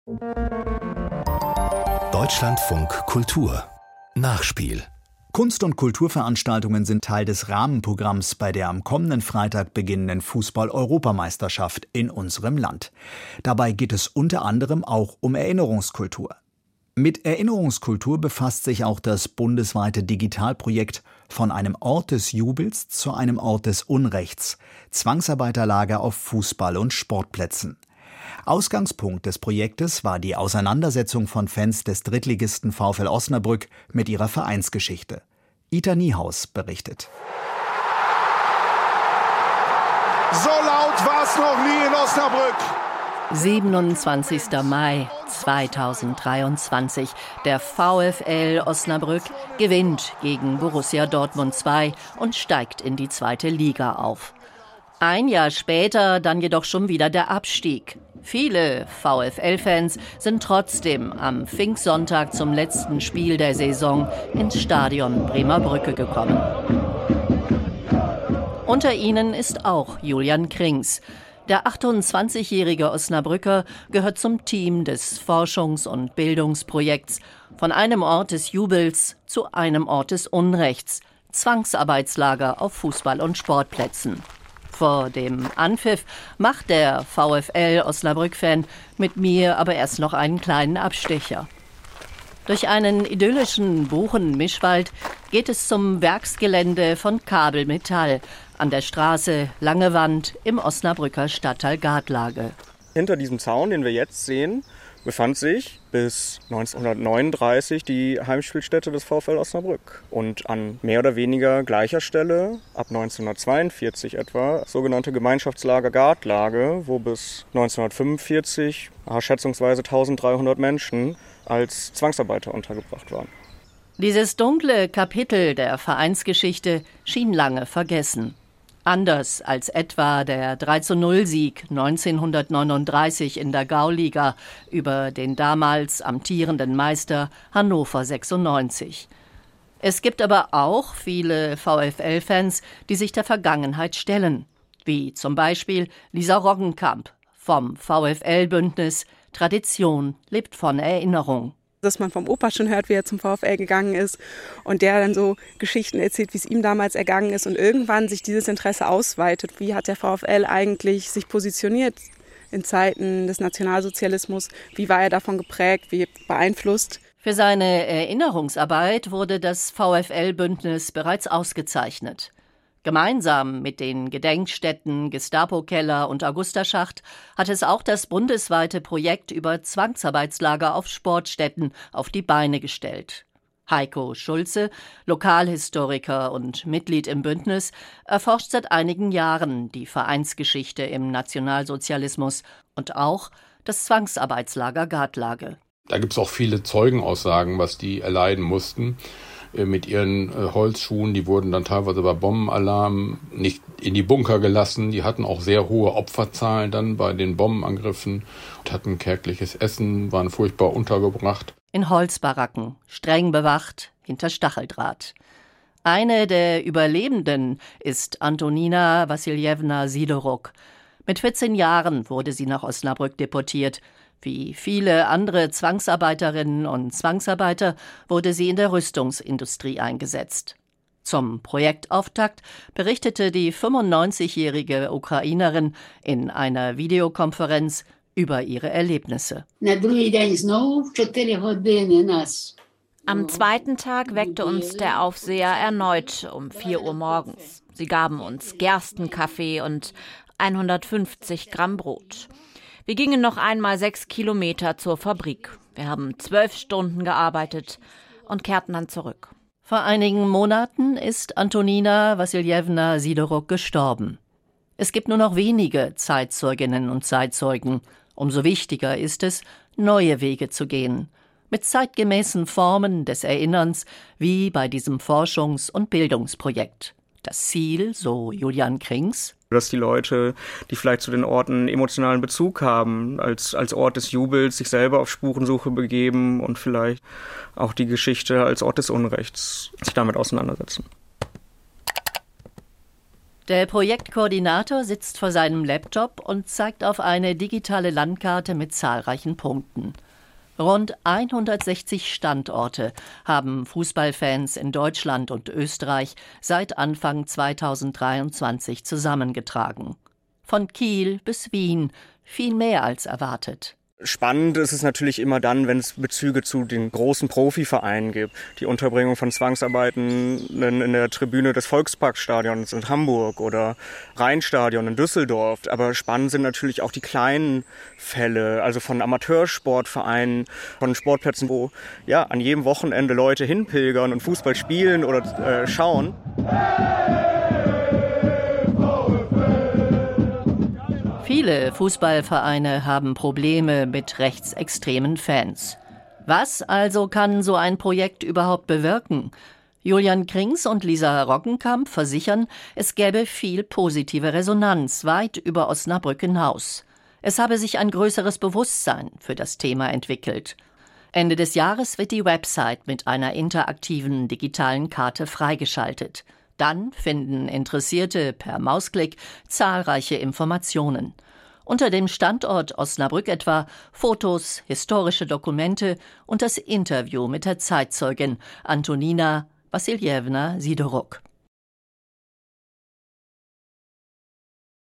Deutschlandfunk Kultur Nachspiel. Kunst- und Kulturveranstaltungen sind Teil des Rahmenprogramms bei der am kommenden Freitag beginnenden Fußball-Europameisterschaft in unserem Land. Dabei geht es unter anderem auch um Erinnerungskultur. Mit Erinnerungskultur befasst sich auch das bundesweite Digitalprojekt Von einem Ort des Jubels zu einem Ort des Unrechts – Zwangsarbeiterlager auf Fußball- und Sportplätzen. Ausgangspunkt des Projektes war die Auseinandersetzung von Fans des Drittligisten VfL Osnabrück mit ihrer Vereinsgeschichte. Ita Niehaus berichtet. So laut war es noch nie in Osnabrück. 27. Mai 2023. Der VfL Osnabrück gewinnt gegen Borussia Dortmund 2 und steigt in die 2. Liga auf. Ein Jahr später dann jedoch schon wieder der Abstieg. Viele VfL-Fans sind trotzdem am Pfingstsonntag zum letzten Spiel der Saison ins Stadion Bremer Brücke gekommen. Unter ihnen ist auch Julian Krings. Der 28-jährige Osnabrücker gehört zum Team des Forschungs- und Bildungsprojekts Von einem Ort des Jubels zu einem Ort des Unrechts – Zwangsarbeitslager auf Fußball- und Sportplätzen. Vor dem Anpfiff macht der VfL Osnabrück-Fan mit mir aber erst noch einen kleinen Abstecher. Durch einen idyllischen Buchen-Mischwald geht es zum Werksgelände von Kabel Metall an der Straße Lange Wand im Osnabrücker Stadtteil Gartlage. Hinter diesem Zaun, den wir jetzt sehen, befand sich bis 1939 die Heimspielstätte des VfL Osnabrück. Und an mehr oder weniger gleicher Stelle, ab 1942 etwa, sogenannte Gemeinschaftslager Gartlage, wo bis 1945 schätzungsweise 1300 Menschen als Zwangsarbeiter untergebracht waren. Dieses dunkle Kapitel der Vereinsgeschichte schien lange vergessen. Anders als etwa der 3:0-Sieg 1939 in der Gauliga über den damals amtierenden Meister Hannover 96. Es gibt aber auch viele VfL-Fans, die sich der Vergangenheit stellen, wie zum Beispiel Lisa Roggenkamp vom VfL-Bündnis Tradition lebt von Erinnerung. Dass man vom Opa schon hört, wie er zum VfL gegangen ist und der dann so Geschichten erzählt, wie es ihm damals ergangen ist und irgendwann sich dieses Interesse ausweitet. Wie hat der VfL eigentlich sich positioniert in Zeiten des Nationalsozialismus? Wie war er davon geprägt, wie beeinflusst? Für seine Erinnerungsarbeit wurde das VfL-Bündnis bereits ausgezeichnet. Gemeinsam mit den Gedenkstätten Gestapo-Keller und Augusta-Schacht hat es auch das bundesweite Projekt über Zwangsarbeitslager auf Sportstätten auf die Beine gestellt. Heiko Schulze, Lokalhistoriker und Mitglied im Bündnis, erforscht seit einigen Jahren die Vereinsgeschichte im Nationalsozialismus und auch das Zwangsarbeitslager Gartlage. Da gibt es auch viele Zeugenaussagen, was die erleiden mussten. Mit ihren Holzschuhen, die wurden dann teilweise bei Bombenalarm nicht in die Bunker gelassen. Die hatten auch sehr hohe Opferzahlen dann bei den Bombenangriffen und hatten kärgliches Essen, waren furchtbar untergebracht. In Holzbaracken, streng bewacht, hinter Stacheldraht. Eine der Überlebenden ist Antonina Wassiljewna Sidoruk. Mit 14 Jahren wurde sie nach Osnabrück deportiert. Wie viele andere Zwangsarbeiterinnen und Zwangsarbeiter wurde sie in der Rüstungsindustrie eingesetzt. Zum Projektauftakt berichtete die 95-jährige Ukrainerin in einer Videokonferenz über ihre Erlebnisse. Am zweiten Tag weckte uns der Aufseher erneut um 4 Uhr morgens. Sie gaben uns Gerstenkaffee und 150 Gramm Brot. Wir gingen noch einmal 6 Kilometer zur Fabrik. Wir haben 12 Stunden gearbeitet und kehrten dann zurück. Vor einigen Monaten ist Antonina Wassiljewna Sidoruk gestorben. Es gibt nur noch wenige Zeitzeuginnen und Zeitzeugen. Umso wichtiger ist es, neue Wege zu gehen. Mit zeitgemäßen Formen des Erinnerns, wie bei diesem Forschungs- und Bildungsprojekt. Das Ziel, so Julian Krings, dass die Leute, die vielleicht zu den Orten emotionalen Bezug haben, als Ort des Jubels sich selber auf Spurensuche begeben und vielleicht auch die Geschichte als Ort des Unrechts sich damit auseinandersetzen. Der Projektkoordinator sitzt vor seinem Laptop und zeigt auf eine digitale Landkarte mit zahlreichen Punkten. Rund 160 Standorte haben Fußballfans in Deutschland und Österreich seit Anfang 2023 zusammengetragen. Von Kiel bis Wien, viel mehr als erwartet. Spannend ist es natürlich immer dann, wenn es Bezüge zu den großen Profivereinen gibt. Die Unterbringung von Zwangsarbeitenden in der Tribüne des Volksparkstadions in Hamburg oder Rheinstadion in Düsseldorf. Aber spannend sind natürlich auch die kleinen Fälle, also von Amateursportvereinen, von Sportplätzen, wo ja an jedem Wochenende Leute hinpilgern und Fußball spielen oder schauen. Viele Fußballvereine haben Probleme mit rechtsextremen Fans. Was also kann so ein Projekt überhaupt bewirken? Julian Krings und Lisa Roggenkamp versichern, es gäbe viel positive Resonanz weit über Osnabrück hinaus. Es habe sich ein größeres Bewusstsein für das Thema entwickelt. Ende des Jahres wird die Website mit einer interaktiven digitalen Karte freigeschaltet. Dann finden Interessierte per Mausklick zahlreiche Informationen. Unter dem Standort Osnabrück etwa Fotos, historische Dokumente und das Interview mit der Zeitzeugin Antonina Wassiljewna Sidoruk.